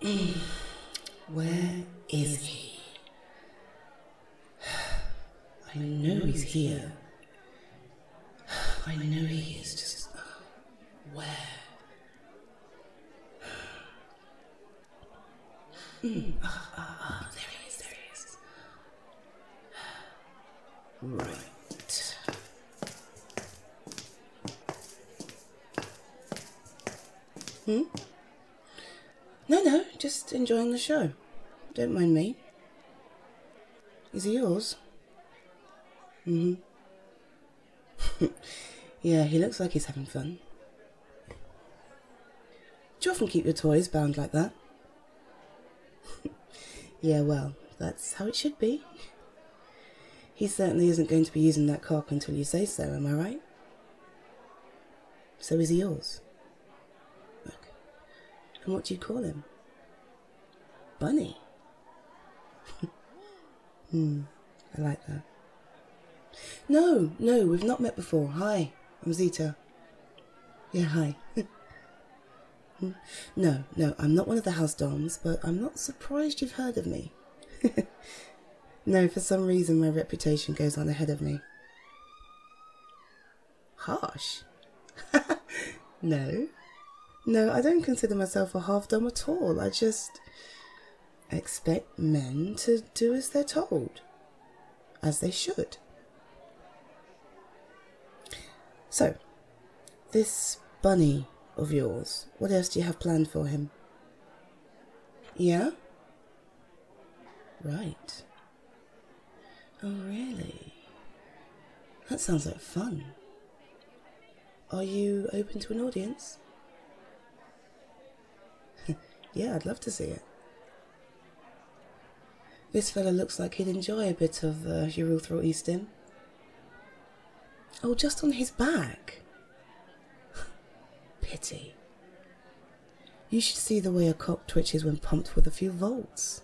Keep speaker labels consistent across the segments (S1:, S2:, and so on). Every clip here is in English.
S1: Where is he? I know he's here. I know he is, just where? There he is. Right. No, just enjoying the show. Don't mind me. Is he yours? Yeah, he looks like he's having fun. Do you often keep your toys bound like that? Yeah, well, that's how it should be. He certainly isn't going to be using that cock until you say so, am I right? So is he yours? Okay. And what do you call him? Bunny? I like that. No, we've not met before. Hi, I'm Zita. Yeah, hi. No, I'm not one of the house doms, but I'm not surprised you've heard of me. No, for some reason my reputation goes on ahead of me. Harsh? No, I don't consider myself a half dom at all. I just expect men to do as they're told. As they should. So, this bunny of yours, what else do you have planned for him? Yeah? Right. Oh, really? That sounds like fun. Are you open to an audience? Yeah, I'd love to see it. This fella looks like he'd enjoy a bit of urethral easting. Oh, just on his back? Pity. You should see the way a cock twitches when pumped with a few volts.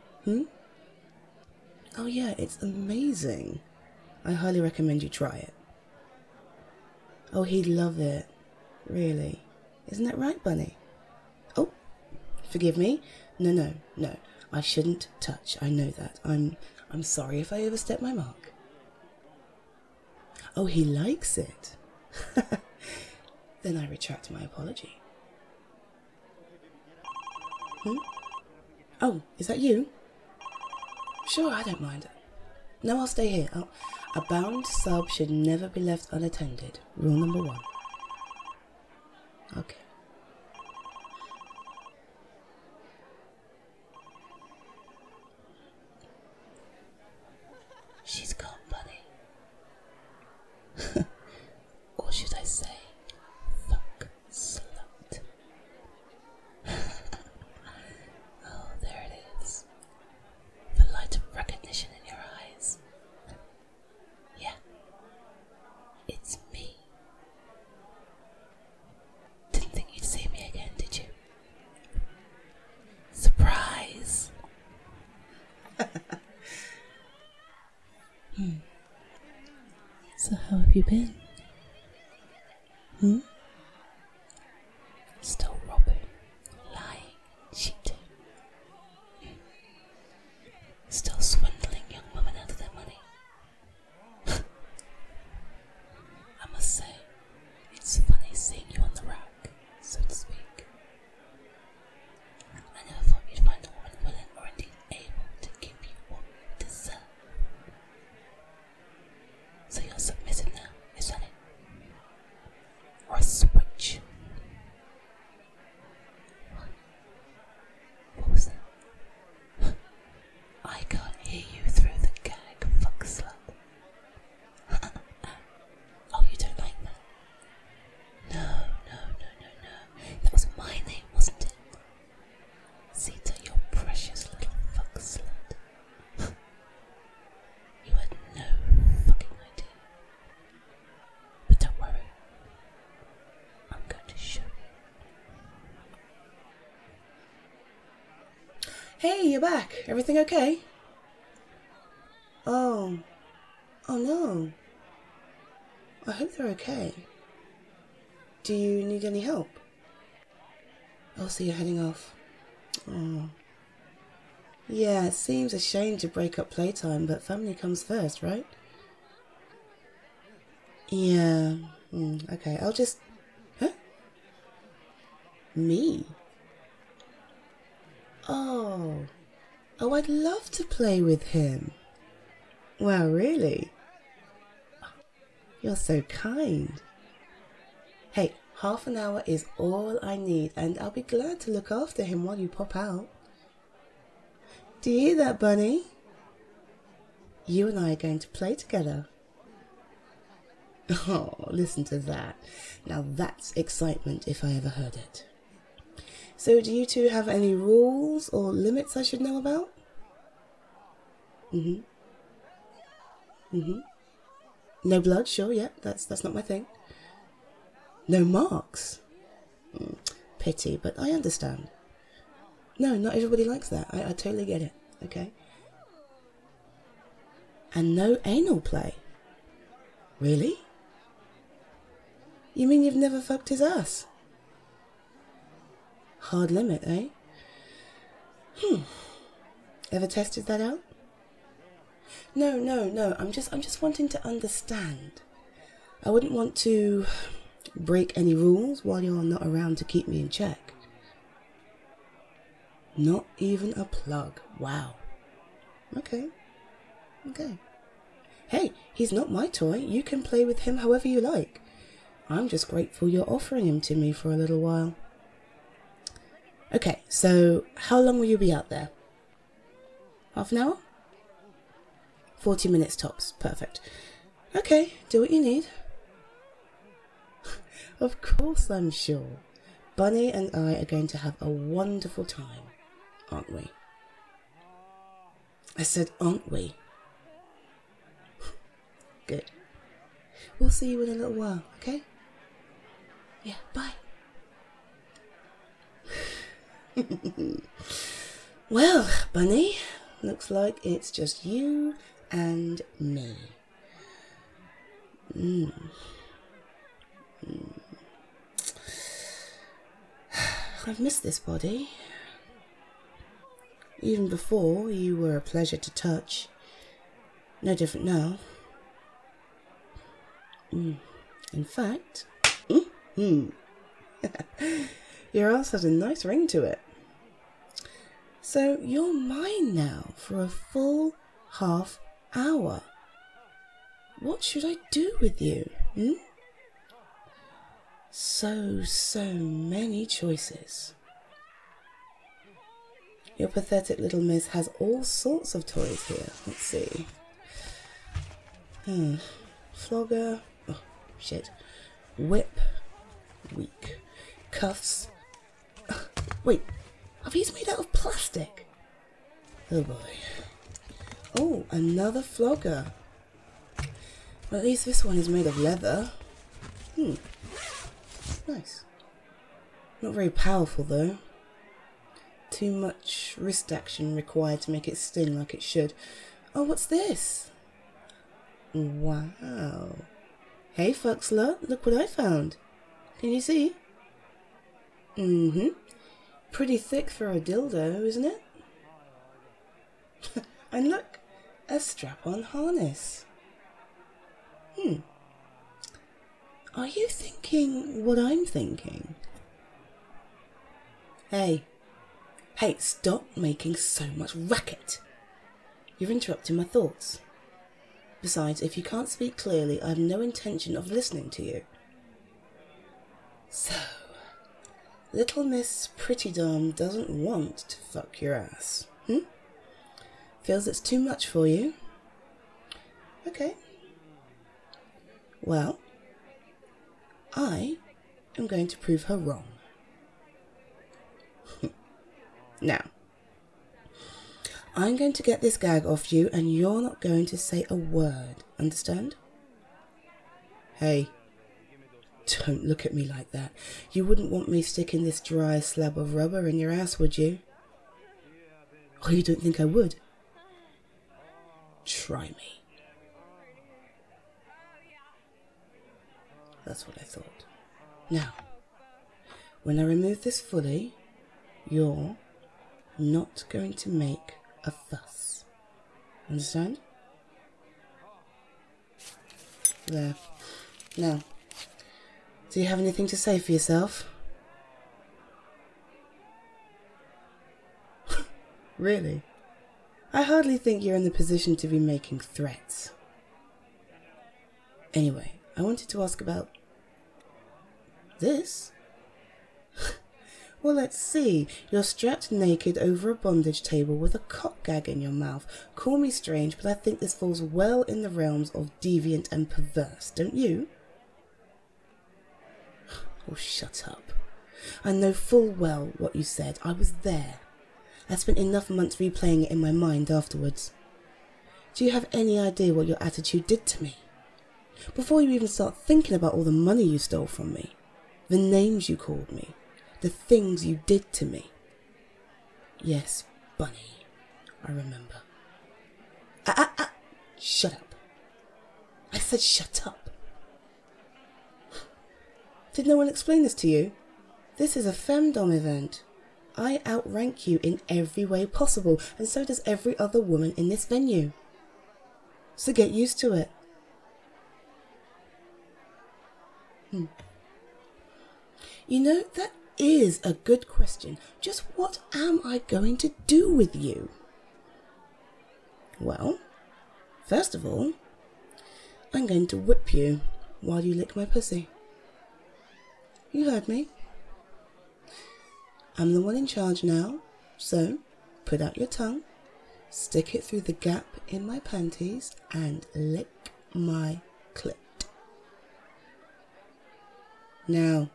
S1: Oh yeah, it's amazing. I highly recommend you try it. Oh, he'd love it. Really. Isn't that right, Bunny? Oh, forgive me. No. I shouldn't touch. I know that. I'm sorry if I overstep my mark. Oh, he likes it. Then I retract my apology. Oh, is that you? Sure, I don't mind. No, I'll stay here. A bound sub should never be left unattended. Rule number 1. Okay. She's gone, Bunny. Or should I say, fuck slut. Oh, there it is. The light of recognition in your eyes. Yeah. It's me. Didn't think you'd see me again, did you? Surprise! So how have you been? Still robbing, lying, cheating. Still swindling young women out of their money. I must say, it's funny seeing you on the rack, so to speak. I never thought you'd find a woman willing or indeed able to give you what you deserve. So you're submitted now, is that it? Or a switch? What was that? I can't hear you through the gag, fuck slut. Oh, you don't like that? No. That was my name, wasn't it? Zita, you precious little fuck slut. You had no fucking idea. But don't worry. I'm going to show you. Hey, you're back. Everything okay? Oh no. I hope they're okay. Do you need any help? Oh, so you're heading off. Oh. Yeah, it seems a shame to break up playtime, but family comes first, right? Yeah. Okay, I'll just... Huh? Me? Oh. Oh, I'd love to play with him. Wow, really? You're so kind. Hey, half an hour is all I need, and I'll be glad to look after him while you pop out. Do you hear that, Bunny? You and I are going to play together. Oh, listen to that. Now that's excitement if I ever heard it. So do you two have any rules or limits I should know about? No blood, sure, yeah, that's not my thing. No marks? Pity, but I understand. No, not everybody likes that. I totally get it, okay? And no anal play? Really? You mean you've never fucked his ass? Hard limit, eh? Ever tested that out? No. I'm just wanting to understand. I wouldn't want to break any rules while you're not around to keep me in check. Not even a plug. Wow. Okay. Hey, he's not my toy. You can play with him however you like. I'm just grateful you're offering him to me for a little while. Okay, so how long will you be out there? Half an hour? 40 minutes tops. Perfect. Okay, do what you need. Of course I'm sure. Bunny and I are going to have a wonderful time, aren't we? I said, aren't we? Good. We'll see you in a little while, okay? Yeah, bye. Well, Bunny, looks like it's just you and me. I've missed this body. Even before, you were a pleasure to touch. No different now. In fact, your ass has a nice ring to it. So you're mine now for a full half hour. What should I do with you? So many choices. Your pathetic little miss has all sorts of toys here. Let's see. Flogger. Oh, shit. Whip. Weak. Cuffs. Wait, are these made out of plastic? Oh boy. Oh, another flogger. Well, at least this one is made of leather. Nice. Not very powerful though. Too much wrist action required to make it sting like it should. Oh, what's this? Wow. Hey, fuck slut, look what I found. Can you see? Pretty thick for a dildo, isn't it? And look, a strap-on harness. Are you thinking what I'm thinking? Hey, stop making so much racket. You're interrupting my thoughts. Besides, if you can't speak clearly, I have no intention of listening to you. So, little Miss Pretty Dom doesn't want to fuck your ass. Feels it's too much for you? Okay. Well, I am going to prove her wrong. Now, I'm going to get this gag off you and you're not going to say a word, understand? Hey, don't look at me like that. You wouldn't want me sticking this dry slab of rubber in your ass, would you? Oh, you don't think I would? Try me. That's what I thought. Now, when I remove this fully, you're not going to make a fuss. Understand? There. Now, do you have anything to say for yourself? Really? I hardly think you're in the position to be making threats. Anyway, I wanted to ask about this. Well, let's see. You're strapped naked over a bondage table with a cock gag in your mouth. Call me strange, but I think this falls well in the realms of deviant and perverse, don't you? Oh, shut up. I know full well what you said. I was there. I spent enough months replaying it in my mind afterwards. Do you have any idea what your attitude did to me? Before you even start thinking about all the money you stole from me, the names you called me, the things you did to me. Yes, Bunny, I remember. Shut up. I said shut up. Did no one explain this to you? This is a femdom event. I outrank you in every way possible, and so does every other woman in this venue. So get used to it. You know, that is a good question. Just what am I going to do with you? Well, first of all, I'm going to whip you while you lick my pussy. You heard me. I'm the one in charge now, so put out your tongue, stick it through the gap in my panties, and lick my clit. Now,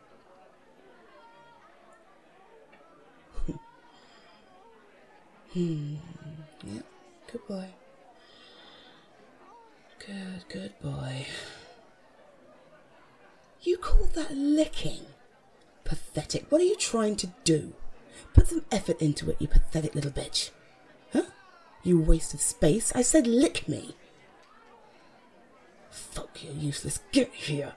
S1: yeah, good boy. Good boy. You call that licking? Pathetic. What are you trying to do? Put some effort into it, you pathetic little bitch. Huh? You waste of space. I said lick me. Fuck, you're useless. Get here.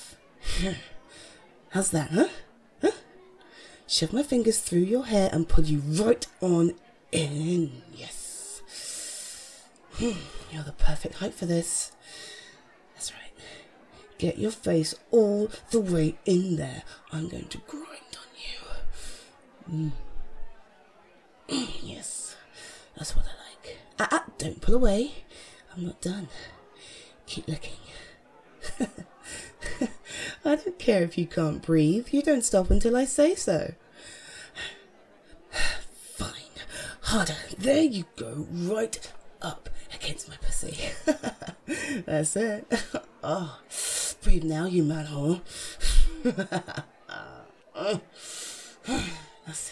S1: How's that, huh? Shove my fingers through your hair and pull you right on in. Yes. You're the perfect height for this. That's right. Get your face all the way in there. I'm going to grind on you. Yes. That's what I like. Don't pull away. I'm not done. Keep licking. I don't care if you can't breathe. You don't stop until I say so. Fine. Harder. There you go. Right up against my pussy. That's it. Oh, breathe now, you mad whore. That's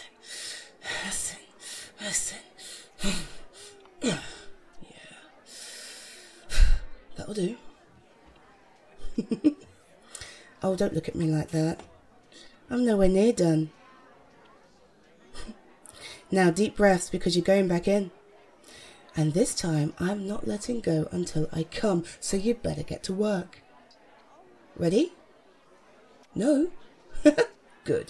S1: it. Yeah. That'll do. Oh, don't look at me like that. I'm nowhere near done. Now, deep breaths, because you're going back in. And this time, I'm not letting go until I come, so you better get to work. Ready? No? Good.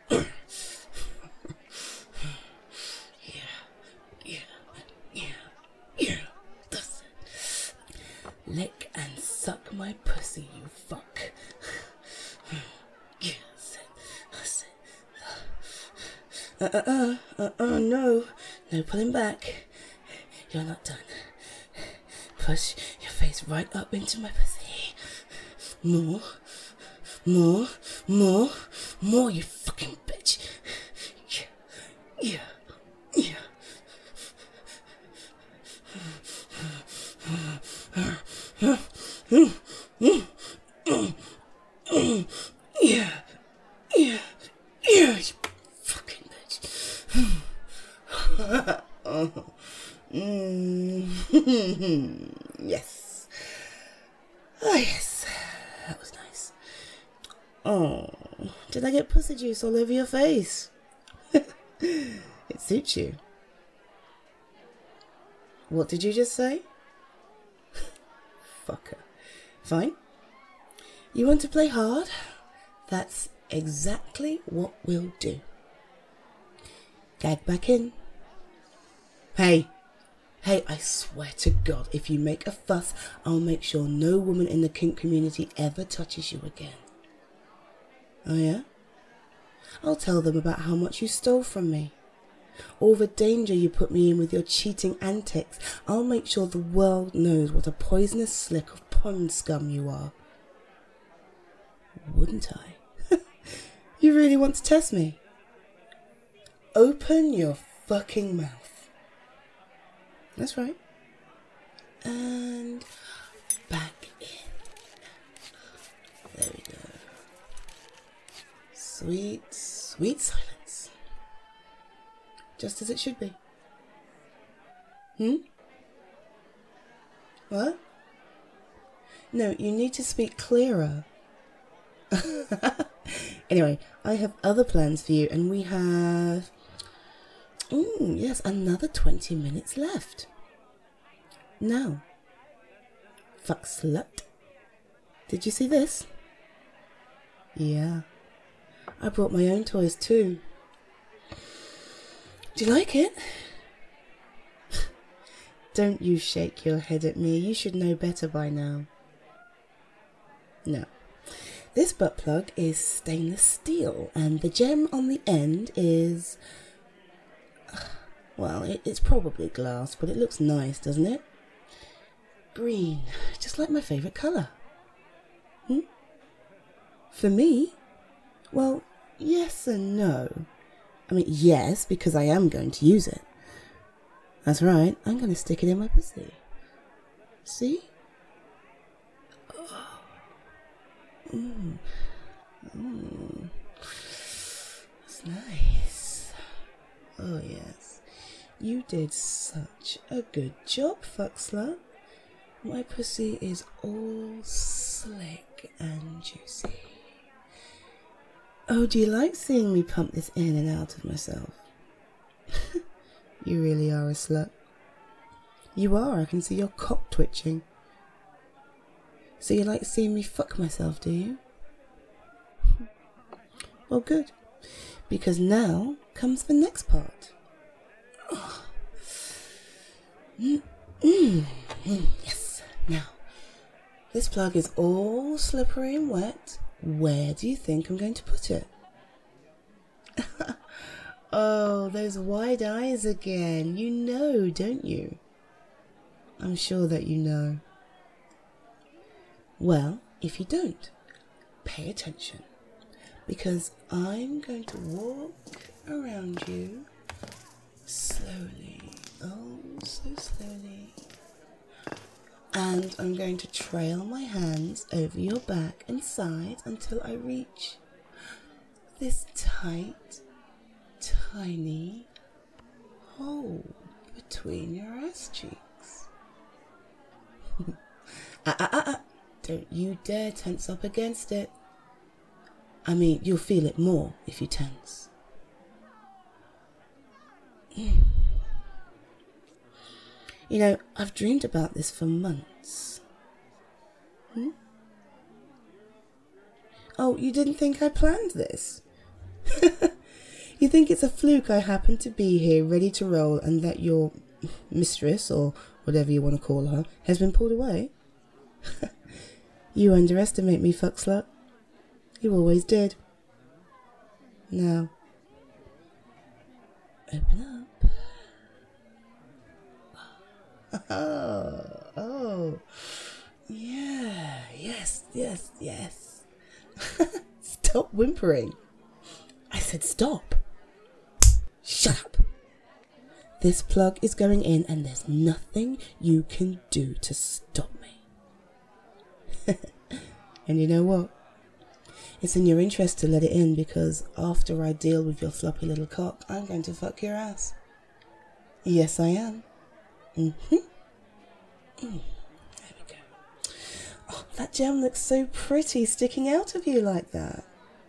S1: Yeah. That's it. Lick and suck my pussy, you fuck. Yeah, that's it. No. No pulling back. You're not done. Push your face right up into my pussy. More, you fucking bitch. Yeah. Yeah, you fucking bitch. Yes. Oh, yes. That was nice. Oh, did I get pussy juice all over your face? It suits you. What did you just say? Fucker. Fine. You want to play hard? That's exactly what we'll do. Gag back in. Hey, I swear to God, if you make a fuss, I'll make sure no woman in the kink community ever touches you again. Oh yeah? I'll tell them about how much you stole from me. All the danger you put me in with your cheating antics. I'll make sure the world knows what a poisonous slick of pond scum you are. Wouldn't I? You really want to test me? Open your fucking mouth. That's right. And back in. There we go. Sweet, sweet silence. Just as it should be. What? No, you need to speak clearer. Anyway, I have other plans for you, and we have... yes, another 20 minutes left. Now, fuck slut. Did you see this? Yeah. I brought my own toys too. Do you like it? Don't you shake your head at me. You should know better by now. No. This butt plug is stainless steel, and the gem on the end is... well, it's probably glass, but it looks nice, doesn't it? Green, just like my favourite colour. For me? Well, yes and no. I mean, yes, because I am going to use it. That's right, I'm going to stick it in my pussy. See? That's nice. Oh, yes. You did such a good job, fuck slut. My pussy is all slick and juicy. Oh, do you like seeing me pump this in and out of myself? You really are a slut. You are, I can see your cock twitching. So you like seeing me fuck myself, do you? Well, good. Because now comes the next part. Yes. Now, this plug is all slippery and wet. Where do you think I'm going to put it? Oh, those wide eyes again. You know, don't you? I'm sure that you know. Well, if you don't, pay attention. Because I'm going to walk around you slowly. Oh, so slowly. And I'm going to trail my hands over your back and sides until I reach this tight, tiny hole between your ass cheeks. Don't you dare tense up against it. I mean, you'll feel it more if you tense. You know, I've dreamed about this for months. Oh, you didn't think I planned this? You think it's a fluke I happen to be here ready to roll and that your mistress, or whatever you want to call her, has been pulled away? You underestimate me, fuck slut. You always did. Now, open up. Oh, yeah, yes. Stop whimpering. I said stop. Shut up. This plug is going in and there's nothing you can do to stop me. And you know what? It's in your interest to let it in, because after I deal with your floppy little cock, I'm going to fuck your ass. Yes, I am. There we go. Oh, that gem looks so pretty sticking out of you like that.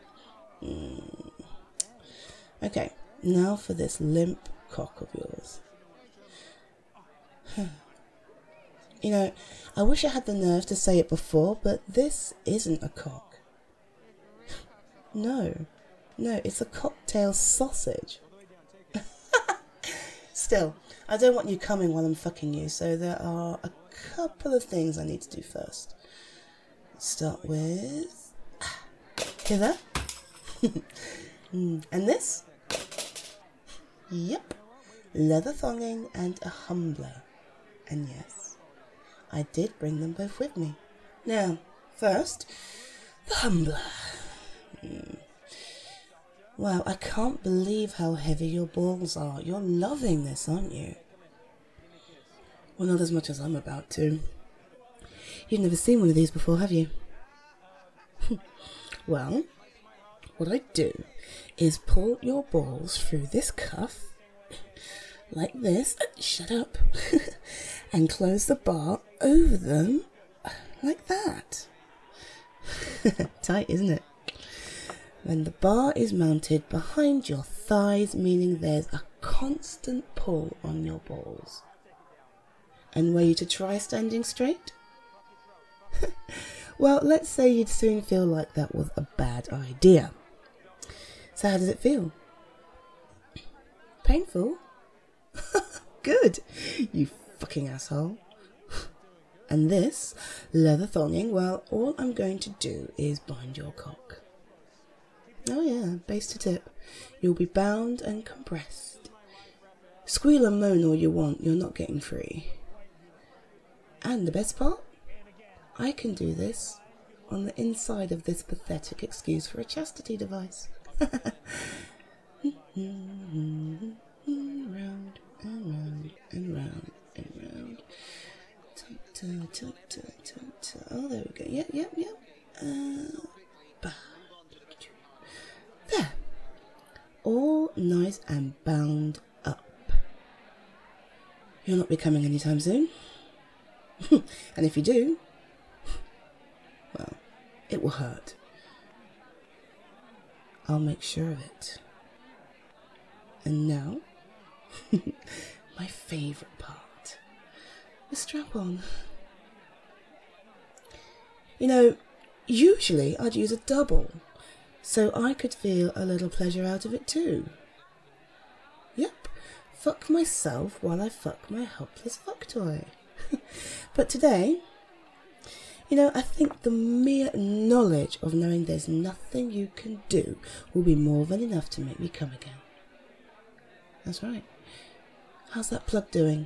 S1: Okay, now for this limp cock of yours. You know, I wish I had the nerve to say it before, but this isn't a cock. No, it's a cocktail sausage. Still, I don't want you coming while I'm fucking you, so there are a couple of things I need to do first. Let's start with... Hear that? And this? Yep. Leather thonging and a humbler. And yes, I did bring them both with me. Now, first, the humbler. Wow, I can't believe how heavy your balls are. You're loving this, aren't you? Well, not as much as I'm about to. You've never seen one of these before, have you? Well, what I do is pull your balls through this cuff, like this, shut up, and close the bar over them, like that. Tight, isn't it? When the bar is mounted behind your thighs, meaning there's a constant pull on your balls. And were you to try standing straight? Well, let's say you'd soon feel like that was a bad idea. So how does it feel? Painful? Good, you fucking asshole. And this, leather thonging, well, all I'm going to do is bind your cock. Oh yeah, base to tip. You'll be bound and compressed. Squeal and moan all you want, you're not getting free. And the best part? I can do this on the inside of this pathetic excuse for a chastity device. Round and round and round and round. Oh, there we go. Yep. There. All nice and bound up. You'll not be coming anytime soon. And if you do, well, it will hurt. I'll make sure of it. And now, my favourite part, the strap-on. You know, usually I'd use a double, so I could feel a little pleasure out of it too. Yep, fuck myself while I fuck my helpless fuck toy. But today, you know, I think the mere knowledge of knowing there's nothing you can do will be more than enough to make me come again. That's right. How's that plug doing?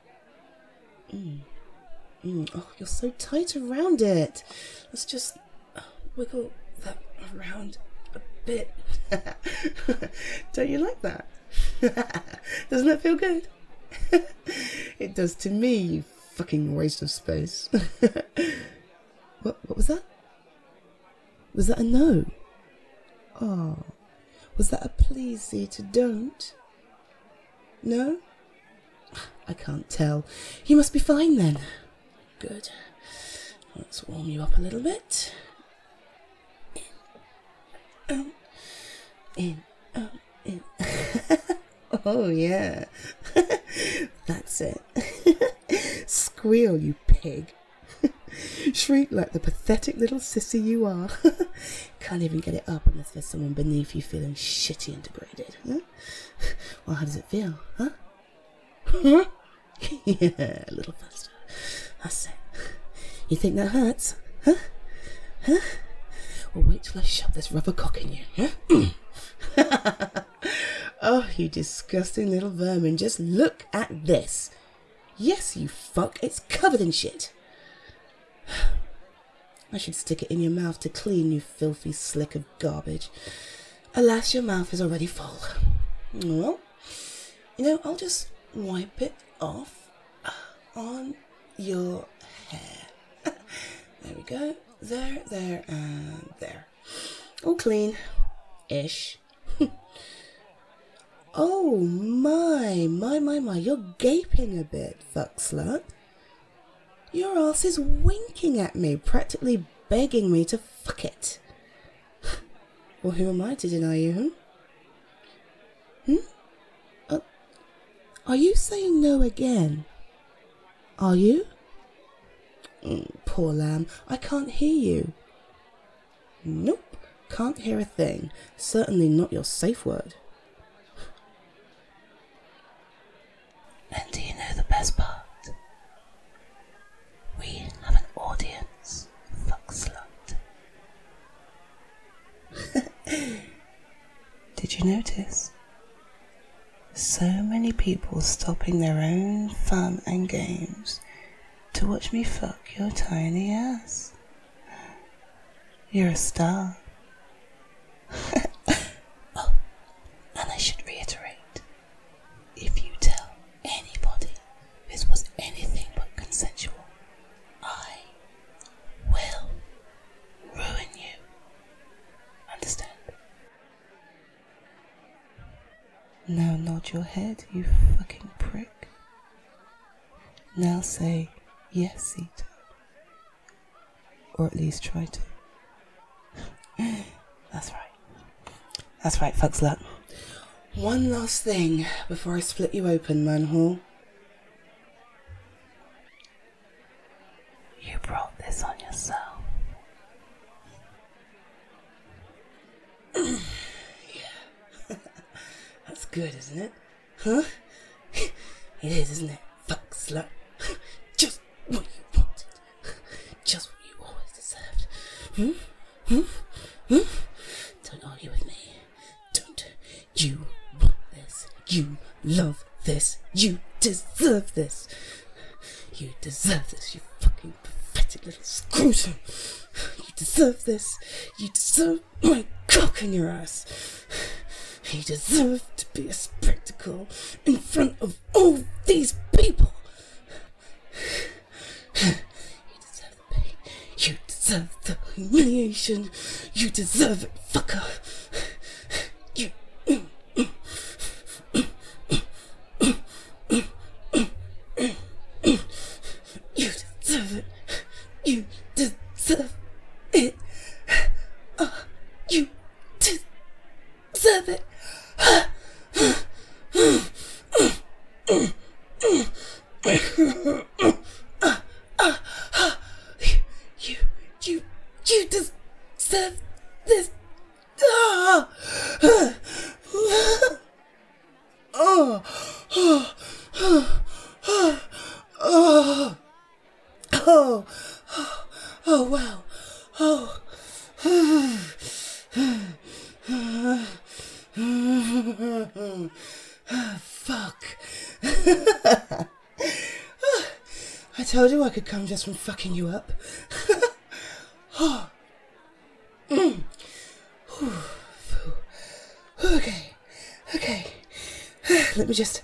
S1: Oh, you're so tight around it. Let's just wiggle that around a bit. Don't you like that? Doesn't that feel good? It does to me, you fucking waste of space. What was that? Was that a no? Oh, was that a please see to don't? No? I can't tell. You must be fine then. Good. Let's warm you up a little bit. In. Oh yeah. That's it. Squeal, you pig. Shriek like the pathetic little sissy you are. Can't even get it up unless there's someone beneath you feeling shitty and degraded. Huh? Well, how does it feel? Huh? Yeah, a little faster. That's it. You think that hurts? Huh? Well, wait till I shove this rubber cock in you. Huh? Oh, you disgusting little vermin. Just look at this. Yes, you fuck. It's covered in shit. I should stick it in your mouth to clean, you filthy slick of garbage. Alas, your mouth is already full. Well, you know, I'll just wipe it off on your hair. There we go. There, and there. All clean-ish. Oh, my. You're gaping a bit, fuck slut. Your ass is winking at me, practically begging me to fuck it. Well, who am I to deny you, Are you saying no again? Are you? Poor lamb, I can't hear you. Nope, can't hear a thing. Certainly not your safe word. Did you notice? So many people stopping their own fun and games to watch me fuck your tiny ass. You're a star. Oh, and I should reiterate, if you tell anybody this was anything but consensual, I will ruin you. Understand? Now nod your head, you fucking prick. Now say, yes, Sita. Or at least try to. That's right. That's right, fuck slut. One last thing before I split you open, manhole. You brought this on yourself. Yeah. That's good, isn't it? Huh? It is, isn't it? Fuck slut. Just what you wanted. Just what you always deserved. Don't argue with me. Don't. You want this. You love this. You deserve this. You deserve this, you fucking pathetic little scrotum. You deserve this. You deserve my cock in your ass. You deserve to be a spectacle in front of all these people. You deserve the pain. You deserve the humiliation. You deserve it, fucker. You. You deserve it. You deserve it. You deserve it. You deserve this. Oh wow. Fuck. I told you I could come just from fucking you up. Okay. Let me just.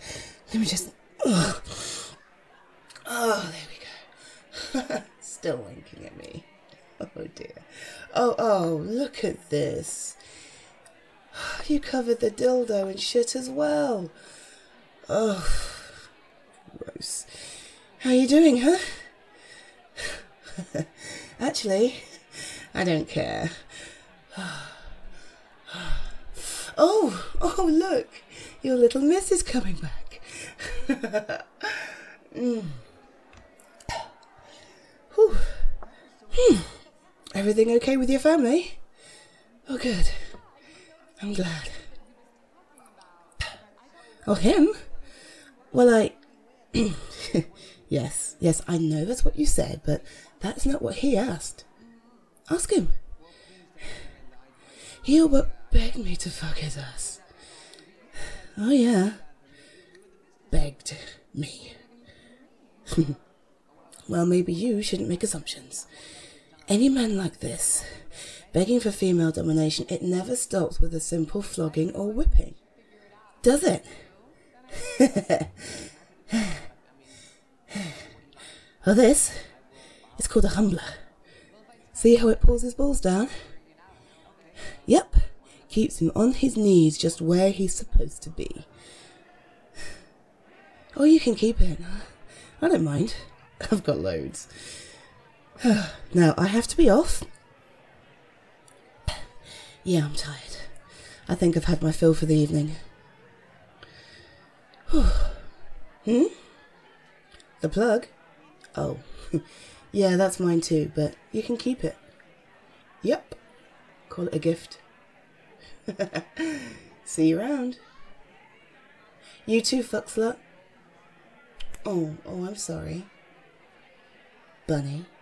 S1: Oh, there we go. Still winking at me. Oh dear. Oh, look at this. You covered the dildo in shit as well. Oh, gross. How you doing, huh? Actually, I don't care. Oh, look. Your little miss is coming back. Everything okay with your family? Oh, good. I'm glad. Oh, him? Well, Yes, I know that's what you said, but that's not what he asked. Ask him. He all but begged me to fuck his ass. Oh, yeah. Begged me. Well, maybe you shouldn't make assumptions. Any man like this, begging for female domination, it never stops with a simple flogging or whipping. Does it? Oh, this is called a humbler. See how it pulls his balls down? Yep, keeps him on his knees just where he's supposed to be. Oh, you can keep it. I don't mind. I've got loads. Now, I have to be off. Yeah, I'm tired. I think I've had my fill for the evening. The plug? Oh, yeah, that's mine too, but you can keep it. Yep. Call it a gift. See you around. You too, fuck slut. Oh, I'm sorry. Bunny.